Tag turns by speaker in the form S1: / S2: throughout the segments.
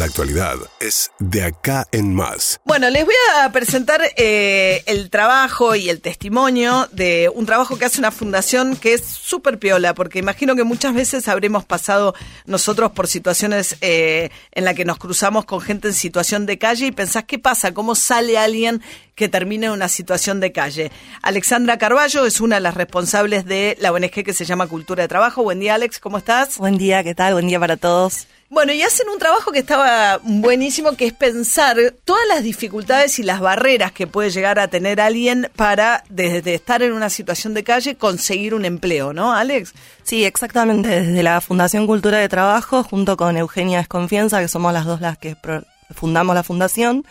S1: La actualidad es De Acá en Más.
S2: Bueno, les voy a presentar el trabajo y el testimonio de un trabajo que hace una fundación que es súper piola, porque imagino que muchas veces habremos pasado nosotros por situaciones en las que nos cruzamos con gente en situación de calle y pensás, ¿qué pasa? ¿Cómo sale alguien que termina en una situación de calle? Alexandra Carballo es una de las responsables de la ONG que se llama Cultura de Trabajo. Buen día, Alex, ¿cómo estás?
S3: Buen día, ¿qué tal? Buen día para todos.
S2: Bueno, y hacen un trabajo que estaba buenísimo, que es pensar todas las dificultades y las barreras que puede llegar a tener alguien para, desde estar en una situación de calle, conseguir un empleo, ¿no, Alex?
S3: Sí, exactamente. Desde la Fundación Cultura de Trabajo, junto con Eugenia Desconfianza, que somos las dos las que fundamos la fundación,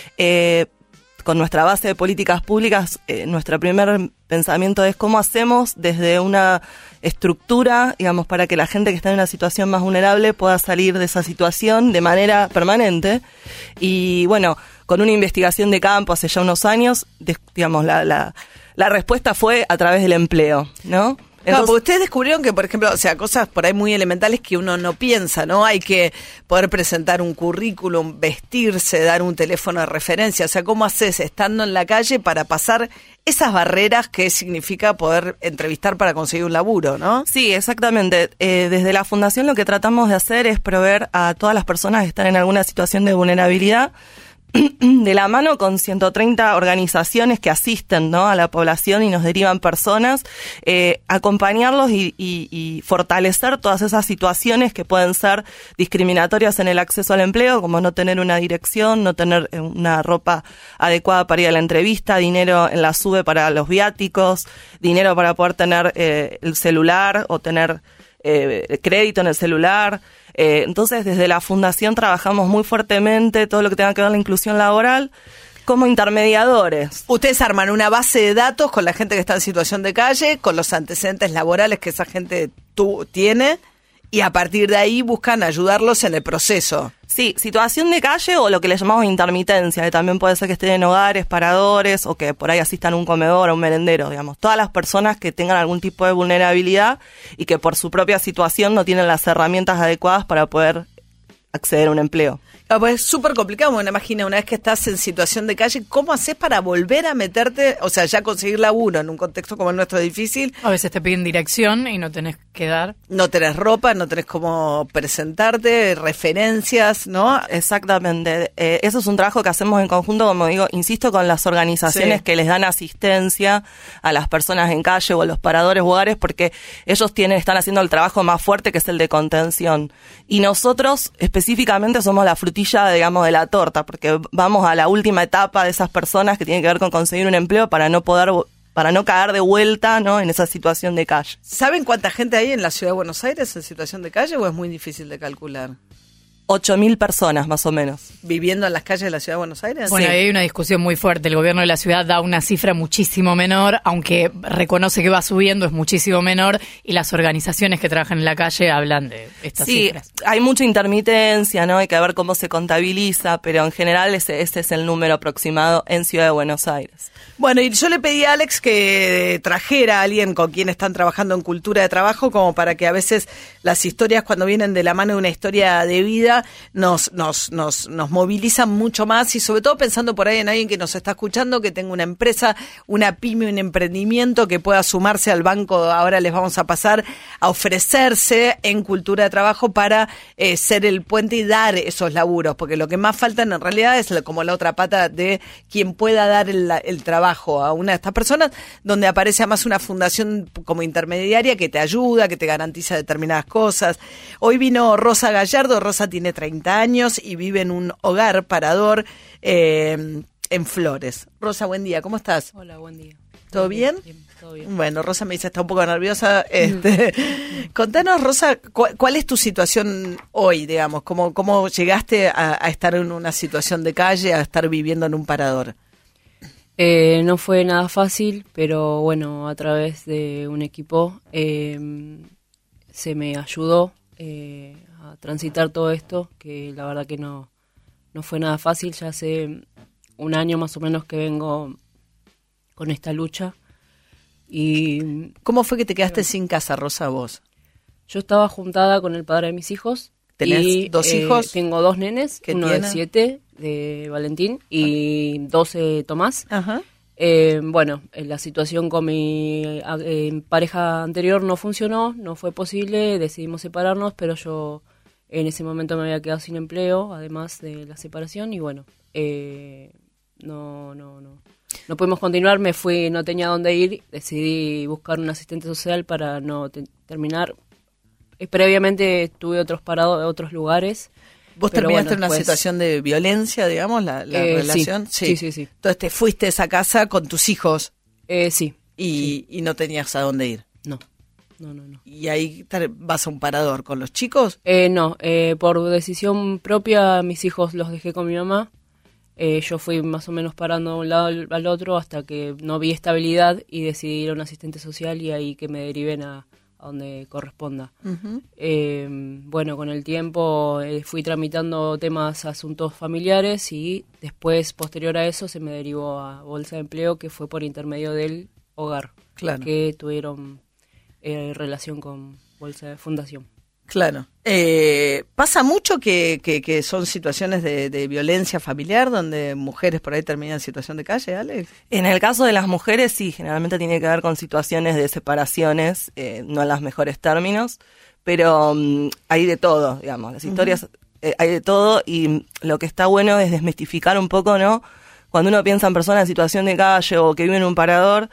S3: con nuestra base de políticas públicas, nuestro primer pensamiento es cómo hacemos desde una estructura, digamos, para que la gente que está en una situación más vulnerable pueda salir de esa situación de manera permanente. Y bueno, con una investigación de campo hace ya unos años, digamos, la respuesta fue a través del empleo, ¿no?
S2: Entonces, porque ustedes descubrieron que, por ejemplo, o sea, cosas por ahí muy elementales que uno no piensa, ¿no? Hay que poder presentar un currículum, vestirse, dar un teléfono de referencia. O sea, ¿cómo haces estando en la calle para pasar esas barreras que significa poder entrevistar para conseguir un laburo, ¿no?
S3: Sí, exactamente. Desde la Fundación lo que tratamos de hacer es proveer a todas las personas que están en alguna situación de vulnerabilidad de la mano con 130 organizaciones que asisten, ¿no?, a la población y nos derivan personas, acompañarlos y fortalecer todas esas situaciones que pueden ser discriminatorias en el acceso al empleo, como no tener una dirección, no tener una ropa adecuada para ir a la entrevista, dinero en la SUBE para los viáticos, dinero para poder tener el celular o tener crédito en el celular. Entonces, desde la Fundación trabajamos muy fuertemente todo lo que tenga que ver con la inclusión laboral como intermediadores.
S2: Ustedes arman una base de datos con la gente que está en situación de calle, con los antecedentes laborales que esa gente tiene, y a partir de ahí buscan ayudarlos en el proceso.
S3: Sí, situación de calle o lo que le llamamos intermitencia, que también puede ser que estén en hogares, paradores, o que por ahí asistan a un comedor o un merendero, digamos. Todas las personas que tengan algún tipo de vulnerabilidad y que por su propia situación no tienen las herramientas adecuadas para poder acceder a un empleo.
S2: Pues es súper complicado, me imagino, una vez que estás en situación de calle, ¿cómo haces para volver a meterte, o sea, ya conseguir laburo en un contexto como el nuestro es difícil?
S4: A veces te piden dirección y no tenés que dar. No
S2: tenés ropa, no tenés cómo presentarte, referencias, ¿no?
S3: Exactamente. Eso es un trabajo que hacemos en conjunto, como digo, insisto, con las organizaciones que les dan asistencia a las personas en calle o a los paradores o hogares, porque ellos están haciendo el trabajo más fuerte, que es el de contención. Y nosotros específicamente somos la frutilla, digamos, de la torta, porque vamos a la última etapa de esas personas que tienen que ver con conseguir un empleo para no caer de vuelta, ¿no?, en esa situación de calle.
S2: ¿Saben cuánta gente hay en la ciudad de Buenos Aires en situación de calle o es muy difícil de calcular?
S3: 8.000 personas, más o menos.
S2: ¿Viviendo en las calles de la ciudad de Buenos Aires?
S4: Bueno, hay una discusión muy fuerte. El gobierno de la ciudad da una cifra muchísimo menor, aunque reconoce que va subiendo, es muchísimo menor, y las organizaciones que trabajan en la calle hablan de estas cifras.
S3: Sí, hay mucha intermitencia, ¿no? Hay que ver cómo se contabiliza, pero en general ese es el número aproximado en Ciudad de Buenos Aires.
S2: Bueno, y yo le pedí a Alex que trajera a alguien con quien están trabajando en Cultura de Trabajo, como para que a veces las historias, cuando vienen de la mano de una historia de vida, nos movilizan mucho más, y sobre todo pensando por ahí en alguien que nos está escuchando, que tenga una empresa, una pyme, un emprendimiento, que pueda sumarse al banco. Ahora les vamos a pasar a ofrecerse en Cultura de Trabajo para ser el puente y dar esos laburos, porque lo que más faltan en realidad es como la otra pata de quien pueda dar el trabajo a una de estas personas, donde aparece además una fundación como intermediaria que te ayuda, que te garantiza determinadas cosas. Hoy vino Rosa Gallardo. Rosa tiene 30 años y vive en un hogar parador en Flores. Rosa, buen día, ¿cómo estás?
S5: Hola, buen día.
S2: ¿Todo bien?
S5: Bien, todo bien.
S2: Bueno, Rosa me dice está un poco nerviosa. Contanos, Rosa, ¿cuál es tu situación hoy, digamos? ¿Cómo llegaste a estar en una situación de calle, a estar viviendo en un parador?
S5: No fue nada fácil, pero bueno, a través de un equipo se me ayudó a transitar todo esto, que la verdad que no fue nada fácil. Ya hace un año más o menos que vengo con esta lucha. Y
S2: ¿cómo fue que te quedaste sin casa, Rosa, vos?
S5: Yo estaba juntada con el padre de mis hijos
S2: ¿Tenés 2 hijos?
S5: Tengo 2 nenes, uno
S2: tienen?
S5: de 7, de Valentín, y 12, Tomás.
S2: Ajá.
S5: Bueno, la situación con mi pareja anterior no funcionó, no fue posible, decidimos separarnos, pero yo en ese momento me había quedado sin empleo, además de la separación, y bueno, no pudimos continuar, me fui, no tenía dónde ir, decidí buscar un asistente social para no terminar. Previamente tuve otros lugares.
S2: ¿Vos terminaste en una situación de violencia, digamos, la relación?
S5: Sí.
S2: Entonces te fuiste a esa casa con tus hijos.
S5: Sí.
S2: Y no tenías a dónde ir.
S5: No.
S2: ¿Y ahí vas a un parador con los chicos?
S5: No, por decisión propia mis hijos los dejé con mi mamá. Yo fui más o menos parando de un lado al otro hasta que no vi estabilidad y decidí ir a un asistente social y ahí que me deriven a donde corresponda.
S2: Uh-huh.
S5: Bueno, con el tiempo fui tramitando asuntos familiares y después, posterior a eso, se me derivó a Bolsa de Empleo, que fue por intermedio del hogar,
S2: claro,
S5: que tuvieron relación con Bolsa de Fundación.
S2: Claro. ¿Pasa mucho que son situaciones de violencia familiar donde mujeres por ahí terminan en situación de calle, Alex?
S3: En el caso de las mujeres, sí, generalmente tiene que ver con situaciones de separaciones, no en los mejores términos, pero hay de todo, digamos, las historias hay de todo y lo que está bueno es desmistificar un poco, ¿no? Cuando uno piensa en personas en situación de calle o que viven en un parador,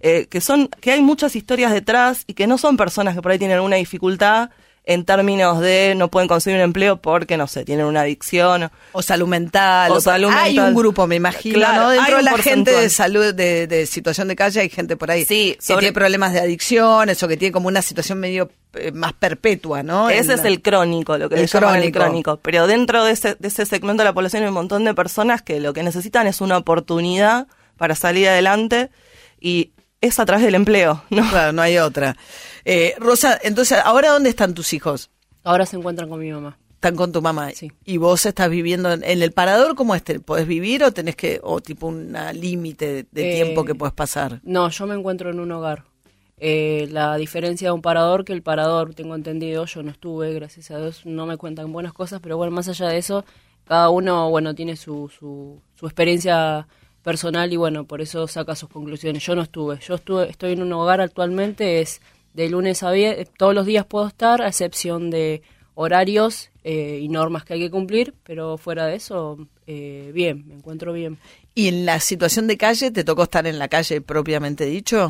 S3: que hay muchas historias detrás y que no son personas que por ahí tienen alguna dificultad en términos de no pueden conseguir un empleo porque, no sé, tienen una adicción.
S2: O salud mental. Hay un grupo, me imagino,
S3: claro,
S2: ¿no? Dentro de la gente
S3: porcentual
S2: de salud, de situación de calle, hay gente por ahí que tiene problemas de adicciones o que tiene como una situación medio más perpetua, ¿no?
S3: Ese es el crónico, lo que le llaman el crónico. Pero dentro de ese segmento de la población hay un montón de personas que lo que necesitan es una oportunidad para salir adelante y es a través del empleo, ¿no?
S2: Claro, no hay otra. Rosa, entonces, ¿ahora dónde están tus hijos?
S5: Ahora se encuentran con mi mamá.
S2: Están con tu mamá.
S5: Sí.
S2: ¿Y vos estás viviendo en el parador? ¿Cómo es? ¿Podés vivir o tenés tipo un límite de tiempo que puedes pasar?
S5: No, yo me encuentro en un hogar. La diferencia de un parador, que el parador, tengo entendido, yo no estuve, gracias a Dios, no me cuentan buenas cosas, pero bueno, más allá de eso, cada uno, bueno, tiene su experiencia personal y bueno, por eso saca sus conclusiones. Yo no estuve, estoy en un hogar actualmente, es de lunes a viernes, todos los días puedo estar, a excepción de horarios y normas que hay que cumplir, pero fuera de eso, bien, me encuentro bien.
S2: ¿Y en la situación de calle te tocó estar en la calle propiamente dicho?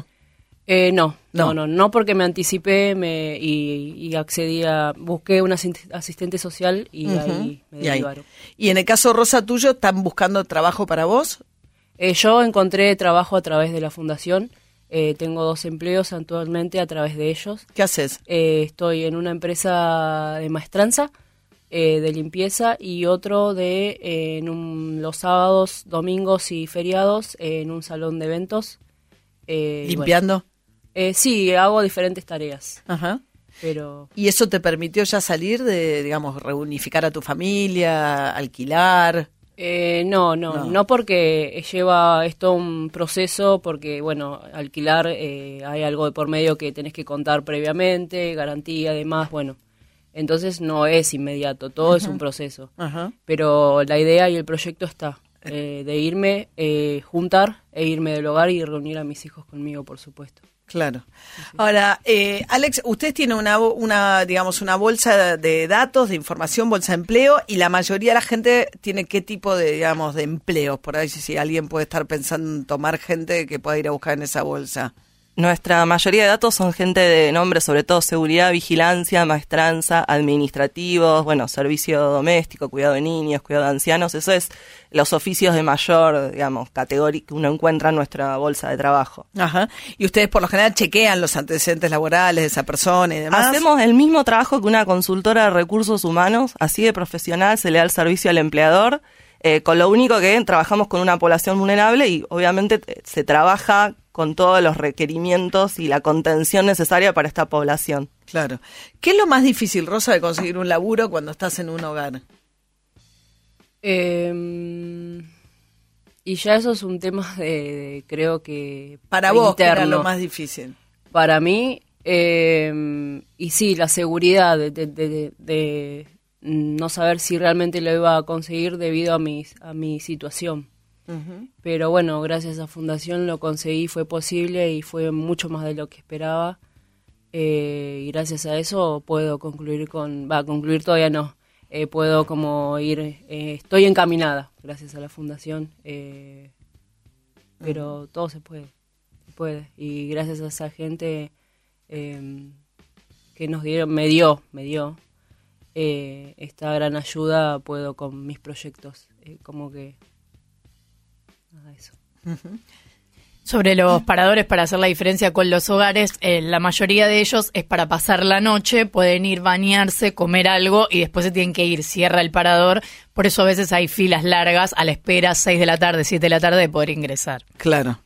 S5: No, porque me anticipé y accedí busqué un asistente social y ahí me derivaron.
S2: ¿Y en el caso, Rosa, tuyo, están buscando trabajo para vos?
S5: Yo encontré trabajo a través de la fundación, tengo 2 empleos actualmente a través de ellos.
S2: ¿Qué haces?
S5: Estoy en una empresa de maestranza, de limpieza y otro los sábados, domingos y feriados en un salón de eventos.
S2: ¿Limpiando?
S5: Bueno, sí, hago diferentes tareas.
S2: Ajá.
S5: Pero...
S2: ¿Y eso te permitió ya salir de, digamos, reunificar a tu familia, alquilar?
S5: No, porque lleva esto un proceso, porque, bueno, alquilar hay algo de por medio que tenés que contar previamente, garantía, además, bueno, entonces no es inmediato, todo es un proceso. Ajá. Pero la idea y el proyecto está, de irme, juntar e irme del hogar y reunir a mis hijos conmigo, por supuesto.
S2: Claro. Sí. Ahora, Alex, usted tiene digamos, una bolsa de datos, de información, bolsa de empleo, y la mayoría de la gente tiene qué tipo de, digamos, de empleos. Por ahí si alguien puede estar pensando en tomar gente que pueda ir a buscar en esa bolsa.
S3: Nuestra mayoría de datos son gente de nombre, sobre todo seguridad, vigilancia, maestranza, administrativos, bueno, servicio doméstico, cuidado de niños, cuidado de ancianos. Eso es los oficios de mayor, digamos, categoría que uno encuentra en nuestra bolsa de trabajo.
S2: Ajá. Y ustedes por lo general chequean los antecedentes laborales de esa persona y demás.
S3: Hacemos el mismo trabajo que una consultora de recursos humanos, así de profesional, se le da el servicio al empleador, con lo único que trabajamos con una población vulnerable y obviamente se trabaja con todos los requerimientos y la contención necesaria para esta población.
S2: Claro. ¿Qué es lo más difícil, Rosa, de conseguir un laburo cuando estás en un hogar?
S5: Y ya eso es un tema de creo que
S2: para vos, ¿qué era lo más difícil?
S5: Para mí, y sí, la seguridad de no saber si realmente lo iba a conseguir debido a mi situación. Pero bueno, gracias a Fundación lo conseguí, fue posible y fue mucho más de lo que esperaba. Y gracias a eso puedo concluir concluir todavía no. Puedo como ir, estoy encaminada gracias a la Fundación, pero todo se puede. Y gracias a esa gente que me dio esta gran ayuda, puedo con mis proyectos, como que nada, eso.
S4: Sobre los paradores, para hacer la diferencia con los hogares, la mayoría de ellos es para pasar la noche, pueden ir, bañarse, comer algo y después se tienen que ir, cierra el parador. Por eso a veces hay filas largas a la espera, 6 de la tarde, 7 de la tarde, de poder ingresar.
S2: Claro.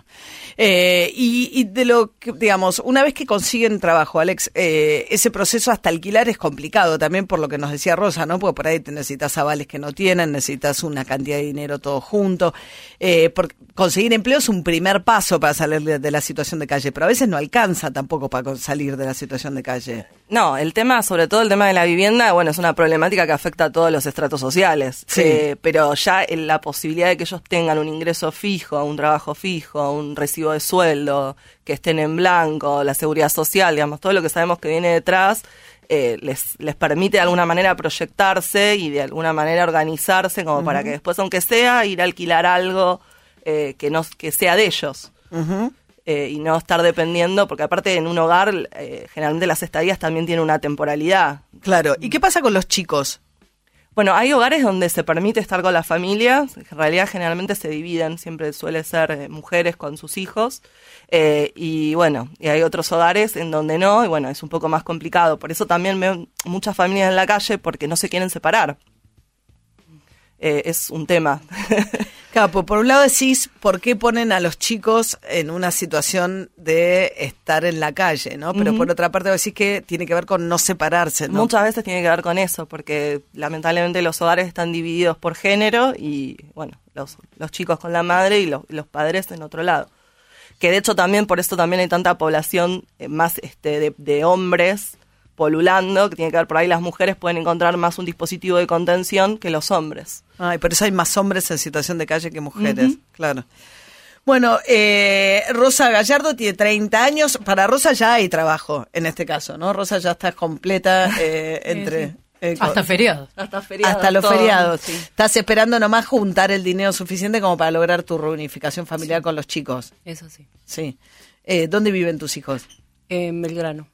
S2: Y de lo que, digamos, una vez que consiguen trabajo, Alex, ese proceso hasta alquilar es complicado también, por lo que nos decía Rosa, ¿no? Porque por ahí te necesitas avales que no tienen, necesitas una cantidad de dinero todo junto. Porque conseguir empleo es un primer paso para salir de la situación de calle, pero a veces no alcanza tampoco para salir de la situación de calle.
S3: No, sobre todo el tema de la vivienda, bueno, es una problemática que afecta a todos los estratos sociales.
S2: Sí.
S3: Pero ya la posibilidad de que ellos tengan un ingreso fijo, un trabajo fijo, un recibo de sueldo, que estén en blanco, la seguridad social, digamos, todo lo que sabemos que viene detrás, les permite de alguna manera proyectarse y de alguna manera organizarse como para que después, aunque sea, ir a alquilar algo que sea de ellos. Y no estar dependiendo, porque aparte en un hogar generalmente las estadías también tienen una temporalidad.
S2: Claro. ¿Y qué pasa con los chicos?
S3: Bueno, hay hogares donde se permite estar con la familia, en realidad generalmente se dividen, siempre suele ser mujeres con sus hijos, y hay otros hogares en donde no, y bueno, es un poco más complicado. Por eso también veo muchas familias en la calle porque no se quieren separar. Es un tema.
S2: Claro, por un lado decís, ¿por qué ponen a los chicos en una situación de estar en la calle, ¿no? Pero por otra parte decís que tiene que ver con no separarse, ¿no?
S3: Muchas veces tiene que ver con eso, porque lamentablemente los hogares están divididos por género y, bueno, los chicos con la madre y los padres en otro lado. Que de hecho también, por eso también hay tanta población más de hombres polulando, que tiene que ver por ahí las mujeres pueden encontrar más un dispositivo de contención que los hombres.
S2: Ay, por eso hay más hombres en situación de calle que mujeres, claro. Bueno, Rosa Gallardo tiene 30 años. Para Rosa ya hay trabajo en este caso, ¿no? Rosa ya está completa entre...
S4: Hasta feriados.
S2: Hasta los feriados. Sí. Estás esperando nomás juntar el dinero suficiente como para lograr tu reunificación familiar con los chicos.
S5: Eso sí.
S2: Sí. ¿Dónde viven tus hijos?
S5: En Belgrano.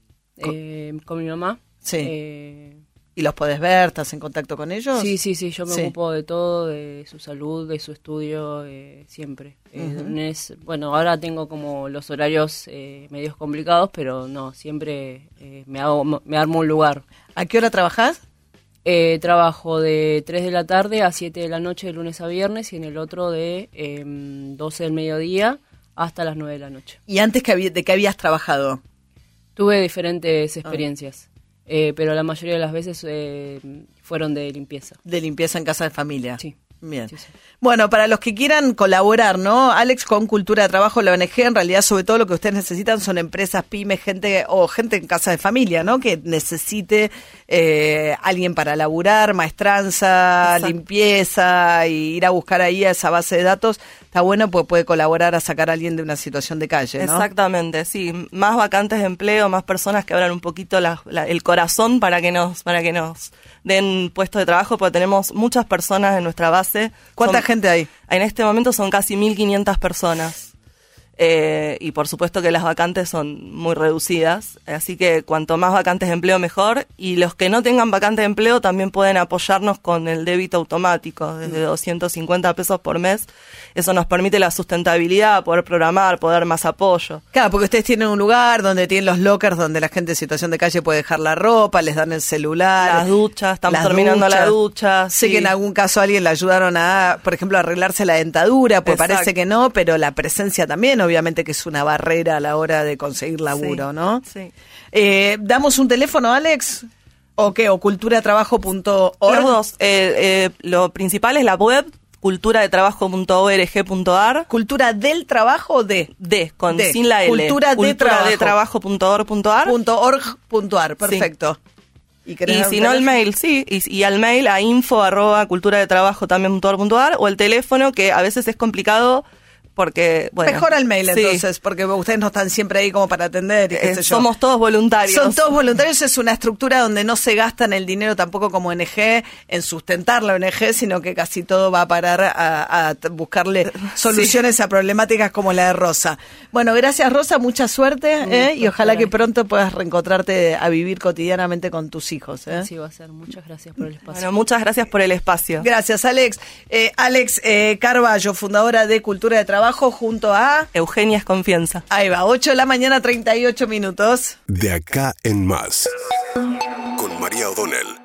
S5: Con mi mamá.
S2: Sí. ¿Y los podés ver? ¿Estás en contacto con ellos?
S5: Sí, yo me ocupo de todo, de su salud, de su estudio, siempre. Bueno, ahora tengo como los horarios medios complicados, pero no, siempre me armo un lugar.
S2: ¿A qué hora trabajás?
S5: Trabajo de 3 de la tarde a 7 de la noche de lunes a viernes y en el otro de 12 del mediodía hasta las 9 de la noche.
S2: ¿Y antes de qué habías trabajado?
S5: Tuve diferentes experiencias, pero la mayoría de las veces fueron de limpieza.
S2: De limpieza en casa de familia.
S5: Sí.
S2: Bien.
S5: Sí.
S2: Bueno, para los que quieran colaborar, ¿no? Alex, con Cultura de Trabajo, la ONG, en realidad, sobre todo lo que ustedes necesitan son empresas, pymes, gente en casa de familia, ¿no? Que necesite alguien para laburar, maestranza, exacto, limpieza, y ir a buscar ahí a esa base de datos. Está bueno, pues puede colaborar a sacar a alguien de una situación de calle, ¿no?
S3: Exactamente, sí. Más vacantes de empleo, más personas que abran un poquito el corazón para que nos den puestos de trabajo, porque tenemos muchas personas en nuestra base.
S2: ¿Cuánta gente hay?
S3: En este momento son casi 1.500 personas. Y por supuesto que las vacantes son muy reducidas, así que cuanto más vacantes de empleo mejor, y los que no tengan vacantes de empleo también pueden apoyarnos con el débito automático desde 250 pesos por mes. Eso nos permite la sustentabilidad, poder programar, poder dar más apoyo.
S2: Claro, porque ustedes tienen un lugar donde tienen los lockers donde la gente en situación de calle puede dejar la ropa, les dan el celular,
S3: las duchas, estamos terminando la ducha.
S2: Sé que en algún caso a alguien le ayudaron a, por ejemplo, a arreglarse la dentadura, pues exacto, parece que no, pero la presencia también obviamente que es una barrera a la hora de conseguir laburo, sí, ¿no?
S3: Sí.
S2: ¿Damos un teléfono, Alex? ¿O qué? ¿O culturatrabajo.org?
S3: Los dos. Lo principal es la web, culturadetrabajo.org.ar.
S2: ¿Cultura del trabajo o de?
S3: Sin la L.
S2: Culturadetrabajo.org.ar.
S3: Culturadetrabajo.org.ar.
S2: Perfecto. Sí. Y
S3: si no, el mail, sí. Y al mail a info@culturadetrabajo también.org.ar o el teléfono, que a veces es complicado porque, bueno.
S2: Mejor al mail,
S3: sí.
S2: entonces, porque ustedes no están siempre ahí como para atender y qué sé yo.
S3: Somos todos voluntarios.
S2: Son todos voluntarios, es una estructura donde no se gastan el dinero tampoco como ONG en sustentar la ONG, sino que casi todo va a parar a buscarle soluciones a problemáticas como la de Rosa. Bueno, gracias Rosa, mucha suerte y ojalá que pronto puedas reencontrarte a vivir cotidianamente con tus hijos.
S5: Sí, va a ser. Muchas gracias por el espacio.
S3: Bueno, muchas gracias por el espacio.
S2: Gracias, Alex. Alex Carballo, fundadora de Cultura de Trabajo, junto a
S3: Eugenia Esconfianza.
S2: Ahí va, 8 de la mañana, 38 minutos.
S1: De acá en más. Con María O'Donnell.